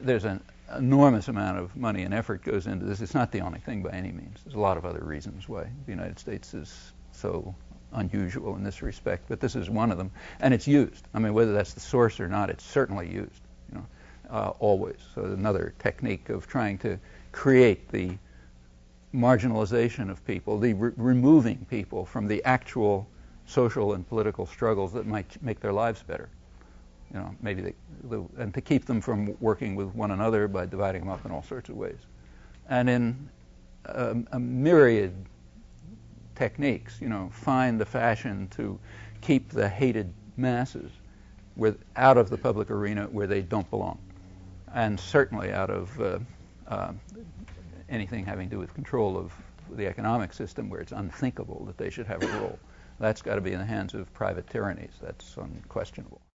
there's an enormous amount of money and effort goes into this. It's not the only thing by any means. There's a lot of other reasons why the United States is so unusual in this respect, but this is one of them, and it's used. I mean, whether that's the source or not, it's certainly used, always. So another technique of trying to create the marginalization of people, the removing people from the actual social and political struggles that might make their lives better. Maybe and to keep them from working with one another by dividing them up in all sorts of ways. And in a myriad techniques, find the fashion to keep the hated masses out of the public arena where they don't belong, and certainly out of anything having to do with control of the economic system where it's unthinkable that they should have a role. That's got to be in the hands of private tyrannies. That's unquestionable.